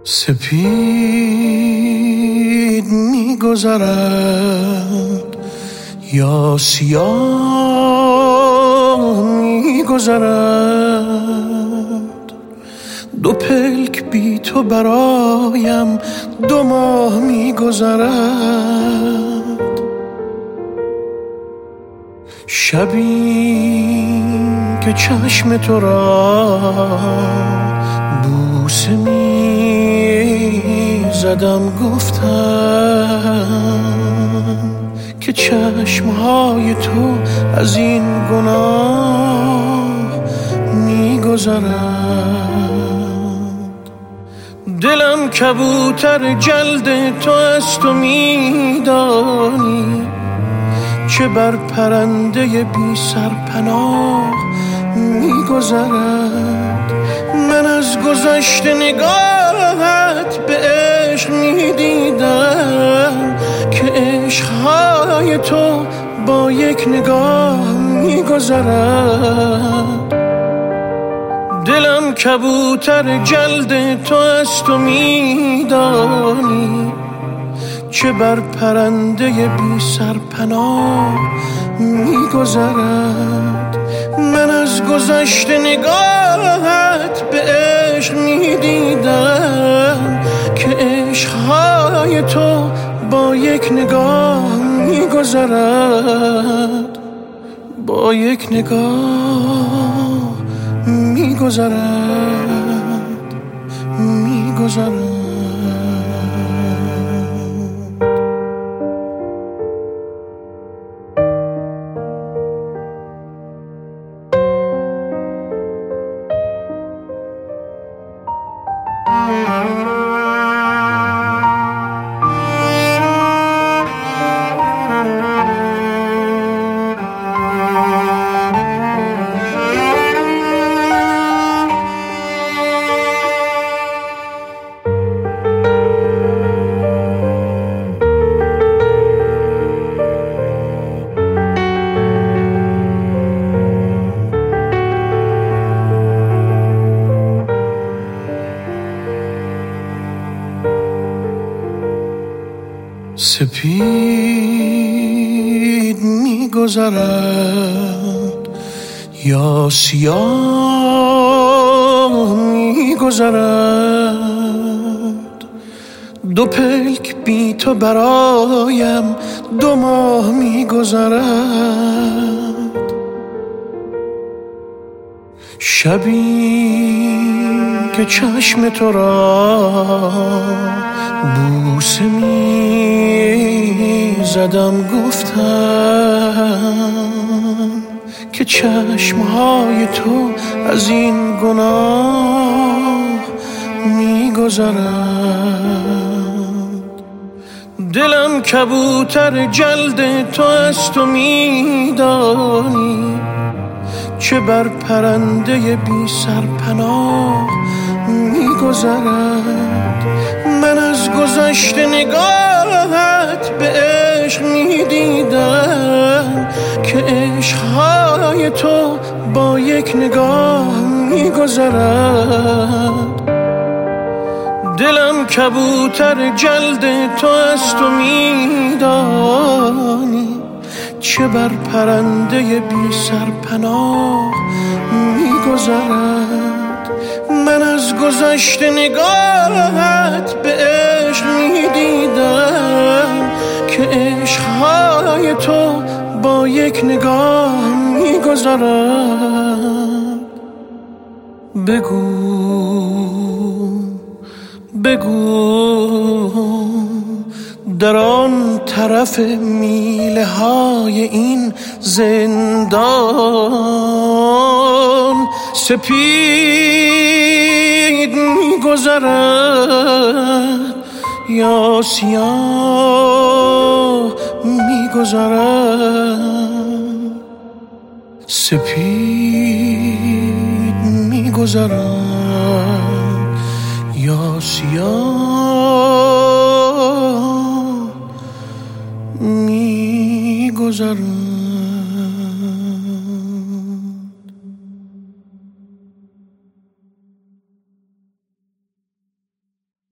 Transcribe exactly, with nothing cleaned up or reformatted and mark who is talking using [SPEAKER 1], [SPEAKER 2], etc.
[SPEAKER 1] سپید می‌گذرد یا سیاه می‌گذرد، دو پلک بی تو برایم دو ماه می‌گذرد. شبی که چشم تو را بوسه می زدم، گفتم که چشمهای تو از این گناه می گذرد. دلم کبوتر جلد تو است و می دانی چه بر پرنده بی سرپناه می گذرد. من از گذشته نگاهت به عشق می دیدم که عشقهای تو با یک نگاه می گذرد. دلم کبوتر جلد تو است و می دانی چه بر پرنده بی سرپناه می گذرد. من از گذشته نگاهت به عشق می دیدم که عشقهای تو با یک نگاه می گذرد، با یک نگاه می گذرد، می گذرد. سپید می‌گذرد یا سیاه می‌گذرد، دو پلک بی تو برایم دو ماه می‌گذرد. شبی که چشم تو را بوسه می زدم، گفتم که چشمهای تو از این گناه می گذرد. دلم کبوتر جلد تو است و می دانی چه بر پرنده بی سرپناه می گذرد. من از گذشته نگاهت به عشق می دیدم که عشقهای تو با یک نگاه می گذرد. دلم کبوتر جلد تو است و می دانی چه بر پرنده بی سرپناه می گذرد. من از گذشته نگاهت به عشق می دیدم که عشقهای تو با یک نگاه می گذرد. بگو بگو در آن طرف میله های این زندان سپید می‌گذرد یا سیاه می‌گذرد. سپید می‌گذرد یا سیاه می‌گذرد.